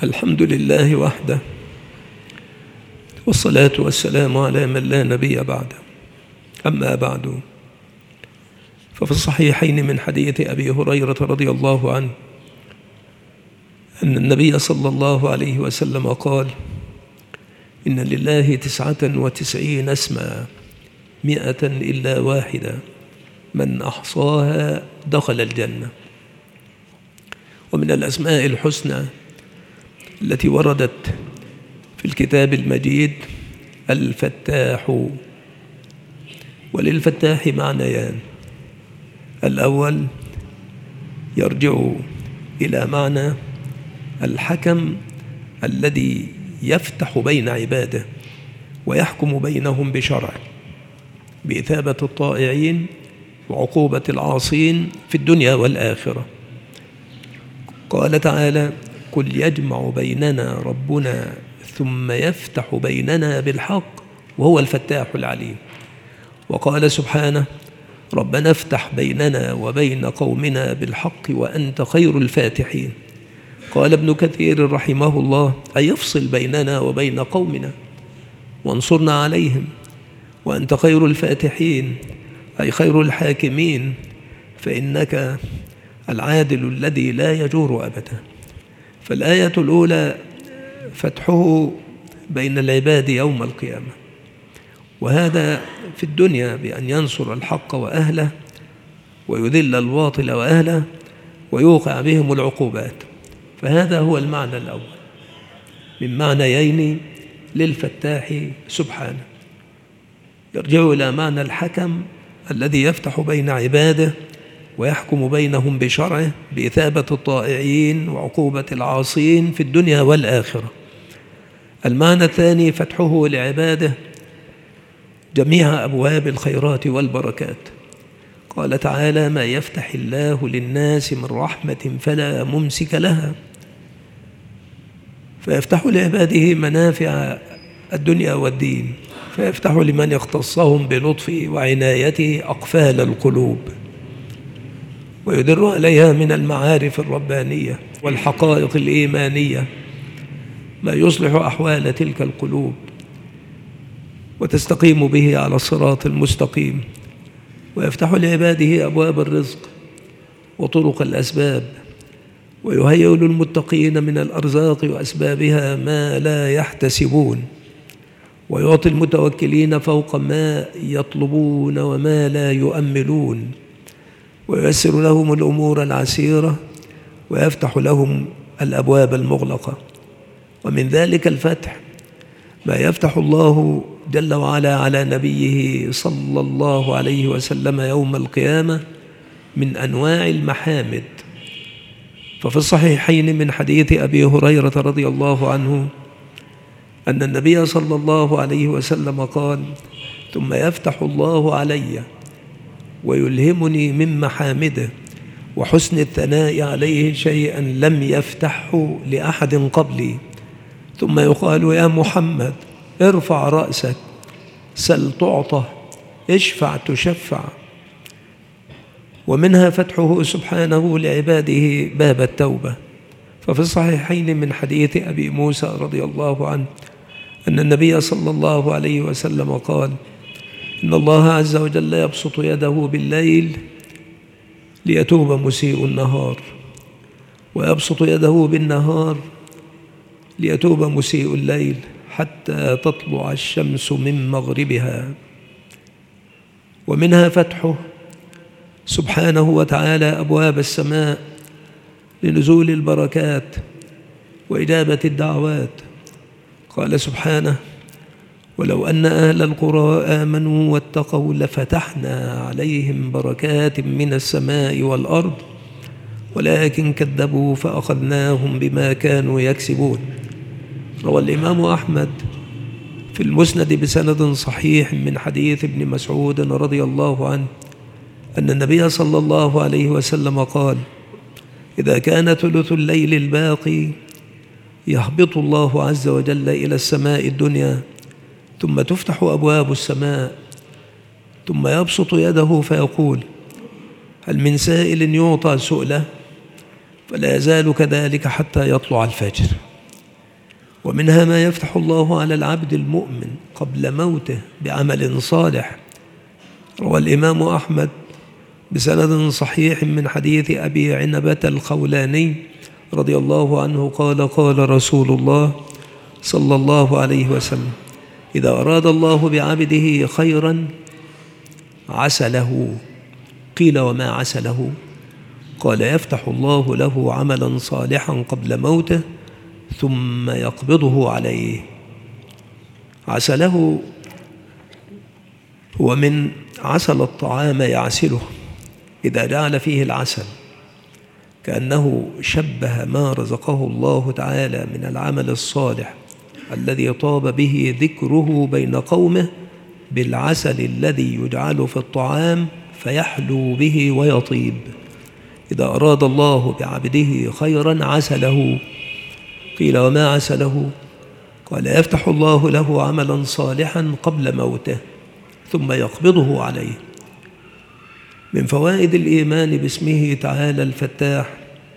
الحمد لله وحده، والصلاة والسلام على من لا نبي بعده. أما بعد، ففي الصحيحين من حديث أبي هريرة رضي الله عنه أن النبي صلى الله عليه وسلم قال: إن لله 99 اسما 100 إلا واحدة، من أحصاها دخل الجنة. ومن الأسماء الحسنى التي وردت في الكتاب المجيد الفتاح. وللفتاح معنيان: الأول يرجع إلى معنى الحكم الذي يفتح بين عباده ويحكم بينهم بشرعه بإثابة الطائعين وعقوبة العاصين في الدنيا والآخرة. قال تعالى: قل يجمع بيننا ربنا ثم يفتح بيننا بالحق وهو الفتاح العليم. وقال سبحانه: ربنا افتح بيننا وبين قومنا بالحق وأنت خير الفاتحين. قال ابن كثير رحمه الله: أي افصل بيننا وبين قومنا وانصرنا عليهم، وأنت خير الفاتحين أي خير الحاكمين، فإنك العادل الذي لا يجور أبدا. فالآية الأولى فتحه بين العباد يوم القيامة، وهذا في الدنيا بأن ينصر الحق وأهله ويذل الباطل وأهله ويوقع بهم العقوبات. فهذا هو المعنى الأول من معنيين للفتاح سبحانه، يرجع إلى معنى الحكم الذي يفتح بين عباده ويحكم بينهم بشرعه بإثابة الطائعين وعقوبة العاصين في الدنيا والآخرة. المعنى الثاني فتحه لعباده جميع أبواب الخيرات والبركات. قال تعالى: ما يفتح الله للناس من رحمة فلا ممسك لها، فيفتح لعباده منافع الدنيا والدين، فيفتح لمن يختصهم بلطفه وعنايته أقفال القلوب، ويدر عليها من المعارف الربانية والحقائق الإيمانية ما يصلح أحوال تلك القلوب وتستقيم به على الصراط المستقيم. ويفتح لعباده أبواب الرزق وطرق الأسباب، ويهيئ للمتقين من الأرزاق وأسبابها ما لا يحتسبون، ويعطي المتوكلين فوق ما يطلبون وما لا يؤملون، وييسر لهم الأمور العسيرة ويفتح لهم الأبواب المغلقة. ومن ذلك الفتح ما يفتح الله جل وعلا على نبيه صلى الله عليه وسلم يوم القيامة من أنواع المحامد. ففي الصحيحين من حديث أبي هريرة رضي الله عنه أن النبي صلى الله عليه وسلم قال: ثم يفتح الله علي ويلهمني من محامده وحسن الثناء عليه شيئا لم يفتحه لأحد قبلي، ثم يقال: يا محمد ارفع رأسك، سل تعطى، اشفع تشفع. ومنها فتحه سبحانه لعباده باب التوبة. ففي الصحيحين من حديث أبي موسى رضي الله عنه أن النبي صلى الله عليه وسلم قال: إن الله عز وجل يبسط يده بالليل ليتوب مسيء النهار، ويبسط يده بالنهار ليتوب مسيء الليل حتى تطلع الشمس من مغربها. ومنها فتحه سبحانه وتعالى أبواب السماء لنزول البركات وإجابة الدعوات. قال سبحانه: ولو أن أهل القرى آمنوا واتقوا لفتحنا عليهم بركات من السماء والأرض ولكن كذبوا فأخذناهم بما كانوا يكسبون. روى الإمام أحمد في المسند بسند صحيح من حديث ابن مسعود رضي الله عنه أن النبي صلى الله عليه وسلم قال: إذا كان ثلث الليل الباقي يهبط الله عز وجل إلى السماء الدنيا، ثم تفتح أبواب السماء، ثم يبسط يده فيقول: هل من سائل يعطى سؤله؟ فلا يزال كذلك حتى يطلع الفجر. ومنها ما يفتح الله على العبد المؤمن قبل موته بعمل صالح. روى الإمام أحمد بسند صحيح من حديث أبي عنبة الخولاني رضي الله عنه قال: قال رسول الله صلى الله عليه وسلم: إذا أراد الله بعبده خيرا عسله. قيل: وما عسله؟ قال: يفتح الله له عملا صالحا قبل موته ثم يقبضه عليه. عسله هو من عسل الطعام يعسله، إذا جعل فيه العسل كأنه شبه ما رزقه الله تعالى من العمل الصالح الذي طاب به ذكره بين قومه بالعسل الذي يجعل في الطعام فيحلو به ويطيب. إذا أراد الله بعبده خيرا عسله. قيل: وما عسله؟ قال: يفتح الله له عملا صالحا قبل موته ثم يقبضه عليه. من فوائد الإيمان باسمه تعالى الفتاح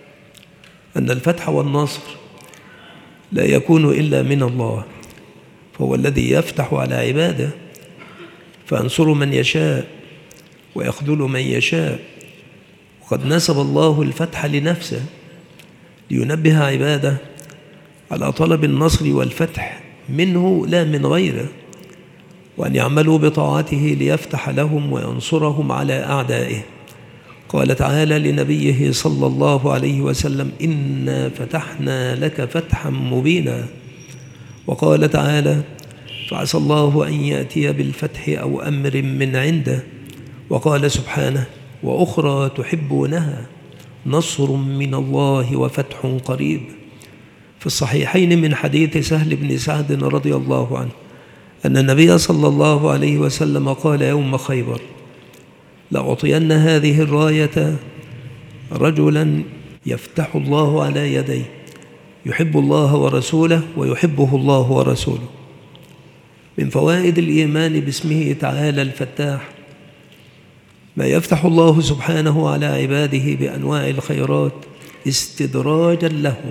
أن الفتح والنصر لا يكون إلا من الله، فهو الذي يفتح على عباده فينصر من يشاء ويخذل من يشاء. وقد نسب الله الفتح لنفسه لينبه عباده على طلب النصر والفتح منه لا من غيره، وأن يعملوا بطاعته ليفتح لهم وينصرهم على أعدائه. قال تعالى لنبيه صلى الله عليه وسلم: إنا فتحنا لك فتحا مبينا. وقال تعالى: فعسى الله أن يأتي بالفتح أو أمر من عنده. وقال سبحانه: وأخرى تحبونها نصر من الله وفتح قريب. في الصحيحين من حديث سهل بن سعد رضي الله عنه أن النبي صلى الله عليه وسلم قال يوم خيبر: لأعطين هذه الراية رجلا يفتح الله على يديه يحب الله ورسوله ويحبه الله ورسوله. من فوائد الإيمان باسمه تعالى الفتاح ما يفتح الله سبحانه على عباده بأنواع الخيرات استدراجا لهم،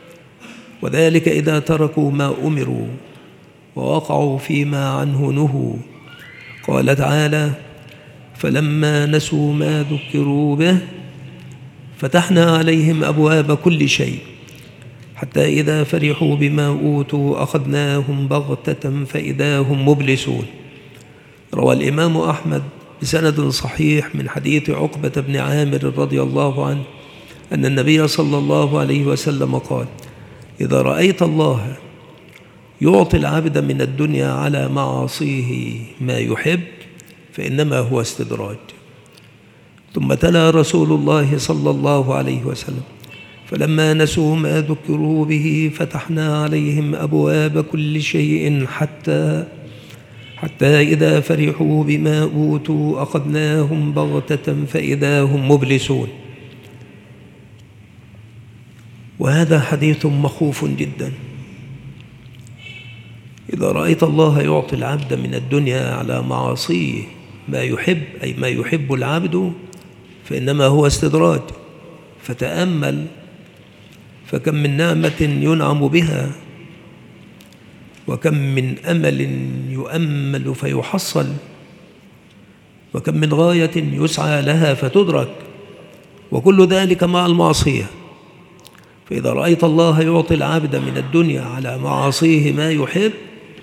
وذلك إذا تركوا ما أمروا ووقعوا فيما عنه نهوا. قال تعالى: فلما نسوا ما ذكروا به فتحنا عليهم أبواب كل شيء حتى إذا فرحوا بما أوتوا أخذناهم بغتة فإذا هم مبلسون. روى الإمام أحمد بسند صحيح من حديث عقبة بن عامر رضي الله عنه أن النبي صلى الله عليه وسلم قال: إذا رأيت الله يعطي العبد من الدنيا على معاصيه ما يحب فإنما هو استدراج. ثم تلا رسول الله صلى الله عليه وسلم: فلما نسوا ما ذكروا به فتحنا عليهم أبواب كل شيء حتى إذا فرحوا بما أوتوا أخذناهم بغتة فإذا هم مبلسون. وهذا حديث مخوف جدا. إذا رأيت الله يعطي العبد من الدنيا على معاصيه ما يحب، أي ما يحب العبد، فإنما هو استدراج. فتأمل، فكم من نعمة ينعم بها، وكم من أمل يؤمل فيحصل، وكم من غاية يسعى لها فتدرك، وكل ذلك مع المعصية. فإذا رأيت الله يعطي العبد من الدنيا على معاصيه ما يحب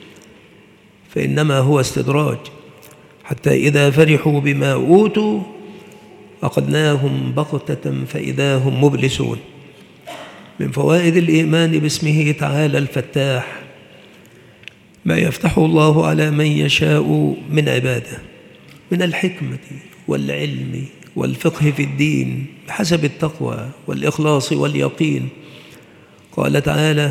فإنما هو استدراج. حتى إذا فرحوا بما أوتوا أخذناهم بغتة فإذا هم مبلسون. من فوائد الإيمان باسمه تعالى الفتاح ما يفتح الله على من يشاء من عباده من الحكمة والعلم والفقه في الدين بحسب التقوى والإخلاص واليقين. قال تعالى: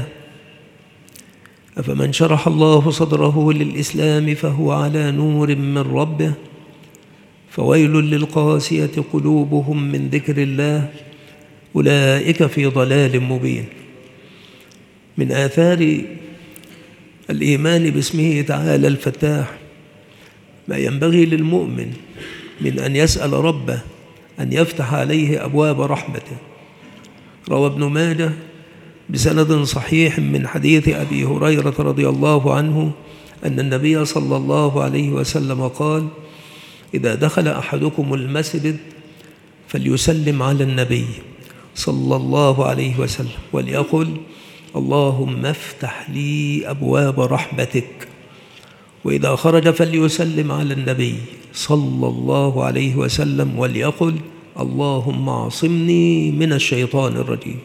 أفمن شرح الله صدره للإسلام فهو على نور من ربه فويل للقاسية قلوبهم من ذكر الله أولئك في ضلال مبين. من آثار الإيمان باسمه تعالى الفتاح ما ينبغي للمؤمن من أن يسأل ربه أن يفتح عليه أبواب رحمته. روى ابن ماجه بسند صحيح من حديث أبي هريرة رضي الله عنه أن النبي صلى الله عليه وسلم قال: إذا دخل أحدكم المسجد فليسلم على النبي صلى الله عليه وسلم وليقل: اللهم افتح لي أبواب رحمتك. وإذا خرج فليسلم على النبي صلى الله عليه وسلم وليقل: اللهم اعصمني من الشيطان الرجيم.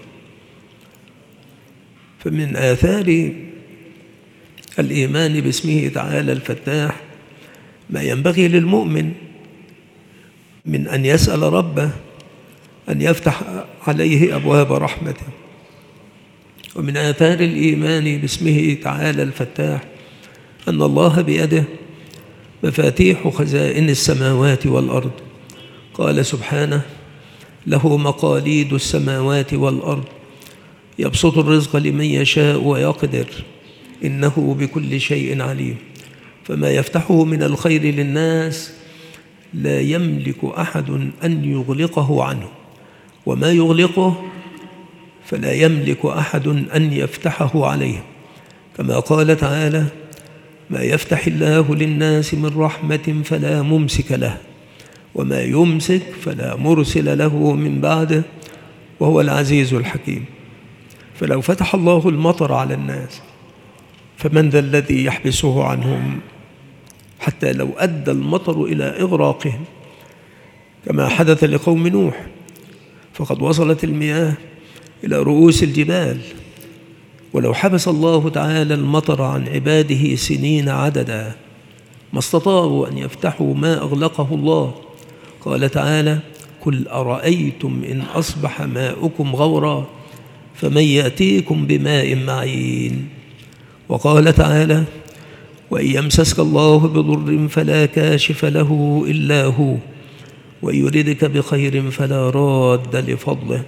فمن آثار الإيمان باسمه تعالى الفتاح ما ينبغي للمؤمن من أن يسأل ربه أن يفتح عليه أبواب رحمته. ومن آثار الإيمان باسمه تعالى الفتاح أن الله بيده مفاتيح خزائن السماوات والأرض. قال سبحانه: له مقاليد السماوات والأرض يبسط الرزق لمن يشاء ويقدر إنه بكل شيء عليم. فما يفتحه من الخير للناس لا يملك أحد أن يغلقه عنه، وما يغلقه فلا يملك أحد أن يفتحه عليه. كما قال تعالى: ما يفتح الله للناس من رحمة فلا ممسك له، وما يمسك فلا مرسل له من بعده، وهو العزيز الحكيم. فلو فتح الله المطر على الناس فمن ذا الذي يحبسه عنهم، حتى لو أدى المطر إلى إغراقهم كما حدث لقوم نوح، فقد وصلت المياه إلى رؤوس الجبال. ولو حبس الله تعالى المطر عن عباده سنين عددا ما استطاعوا أن يفتحوا ما أغلقه الله. قال تعالى: قل أرأيتم إن أصبح ماؤكم غورا فمن يأتيكم بماء معين. وقال تعالى: وإن يمسسك الله بضر فلا كاشف له إلا هو وإن يردك بخير فلا راد لفضله.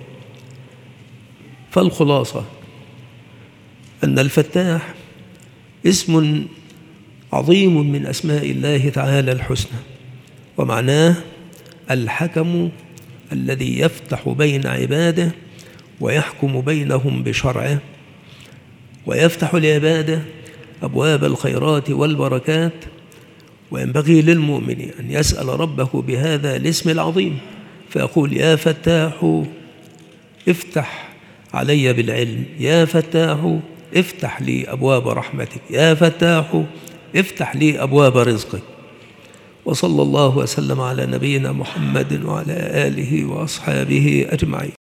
فالخلاصة أن الفتاح اسم عظيم من أسماء الله تعالى الحسنى، ومعناه الحكم الذي يفتح بين عباده ويحكم بينهم بشرعه، ويفتح لعباده أبواب الخيرات والبركات. وينبغي للمؤمن أن يسأل ربه بهذا الاسم العظيم فيقول: يا فتاح افتح علي بالعلم، يا فتاح افتح لي أبواب رحمتك، يا فتاح افتح لي أبواب رزقك. وصلى الله وسلم على نبينا محمد وعلى آله وأصحابه أجمعين.